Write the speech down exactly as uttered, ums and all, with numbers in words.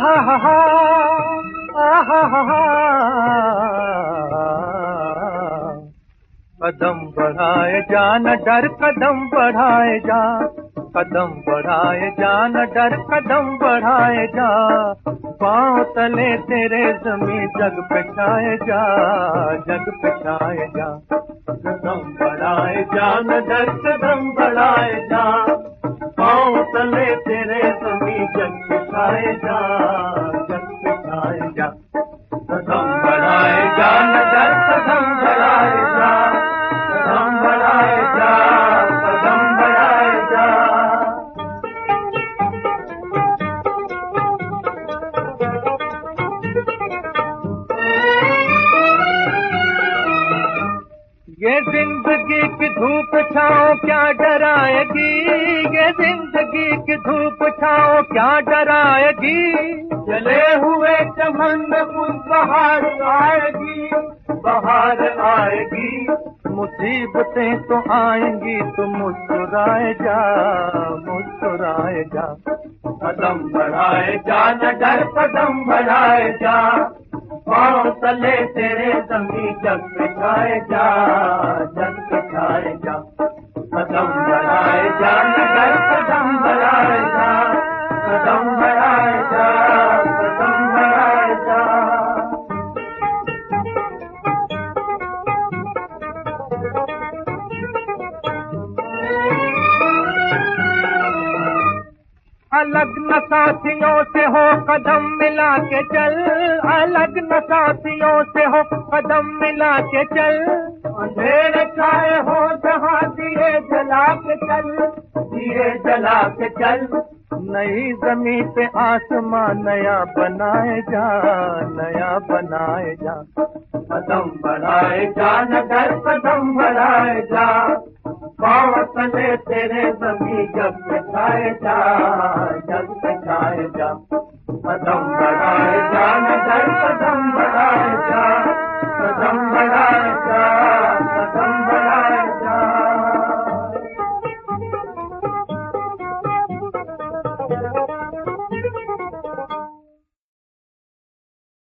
आहा हा हा आहा हा हा कदम बढ़ाए जा न डर कदम बढ़ाए जा, कदम बढ़ाए जा न डर कदम बढ़ाए जा, पाँव तले तेरे जमी जग पे छाए जा, जग पे छाए जा। कदम बढ़ाए जा न डर कदम बढ़ाए जा, पाँव तले तेरे जमी जग पे छाए जा, जग पे छाए जा। कदम बढ़ाए जा न डर कदम बढ़ाए जा, कदम बढ़ाए जा, कदम बढ़ाए जा। ये जिंदगी की धूप छाओ क्या डराएगी, ये जिंदगी की धूप छाओ क्या डराएगी, जले हुए चमन में कुछ बहार आएगी, बहार आएगी। मुसीबतें तो आएंगी तो मुस्कुराए जा, मुस्कुराए जा। कदम बढ़ाए जा न डर कदम बढ़ाए जा, पाँव तले तेरे जमी जग पे छाए जा, जग पे छाए जा। कदम बढ़ाए जा न डर कदम बढ़ाए जा, कदम बढ़ाए जा, कदम बढ़ाए जा। अलग न साथियों से हो कदम मिला के चल, अलग न साथियों से हो कदम मिला के चल, अंधेरे छाए हो जहाँ दिए जला के चल, दिए जला के चल। नई जमीन पे आसमान नया बनाए जा, नया बनाए जा। कदम बढ़ाए जा न डर कदम बढ़ाए जा, पाँव तले तेरे जमी जग पे छाए जा, जग पे छाए जा। कदम बढ़ाए जा न डर कदम बढ़ाए जा, कदम बढ़ाए